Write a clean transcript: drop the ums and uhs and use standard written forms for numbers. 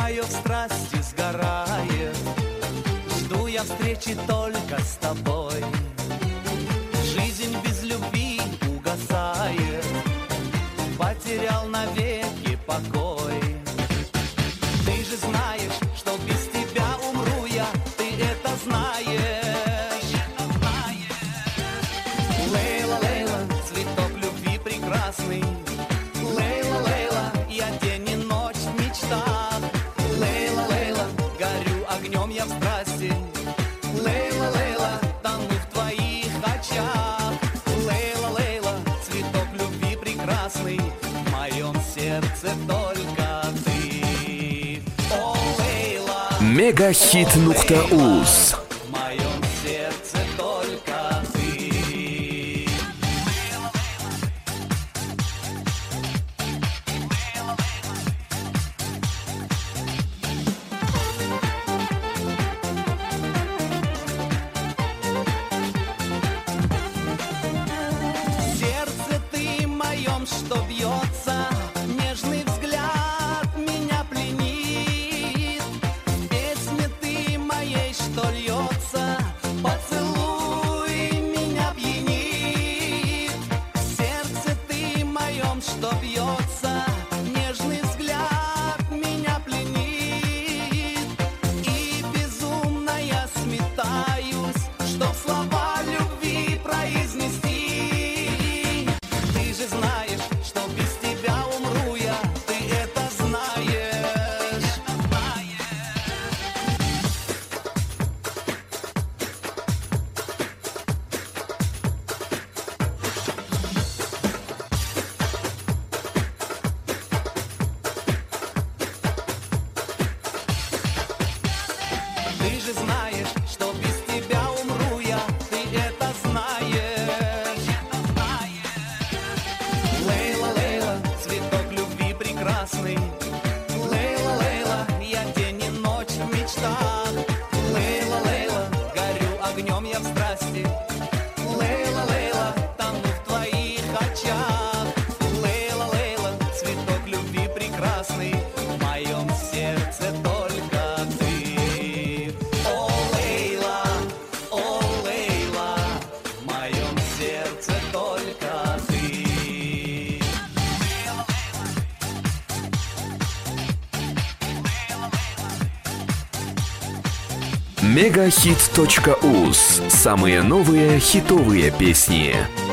мое в страсти сгорает. Жду я встречи только с тобой. Жизнь без любви угасает. Потерял навеки покой. Ты же знаешь, что без тебя умру я. Ты это знаешь. Лейла, Лейла, цветок любви прекрасный. Лейла, Лейла, я день и ночь в мечтах. Лейла, Лейла, горю огнем я в страсти. Лейла, Лейла, тону в твоих очах. Лейла, Лейла, цветок любви прекрасный. В моем сердце только ты. О, Лейла, Мегахит.уз. в моем сердце только ты. Сердце ты моем, что бьется, нежный взгляд меня пленит. В песне ты моей, что льется, поцелуй меня пьянит. Сердце ты моем, что бьется, нежный взгляд меня пленит. И безумно я сметаюсь, чтоб слова любви произнести. Ты же знаешь, что без тебя умру я. Ты это знаешь. Ты же знаешь, что без тебя умру я. Ты это знаешь. Лейла, Лейла, цветок любви прекрасный. Лейла, Лейла, я день и ночь в мечтах. Лейла, Лейла, горю огнем я в страсти. Лейла, Лейла, тону в твоих очах. Лейла, Лейла, цветок любви прекрасный. В моем сердце только ты. О, Лейла, в моем сердце только ты. Мегахит.уз. Самые новые хитовые песни.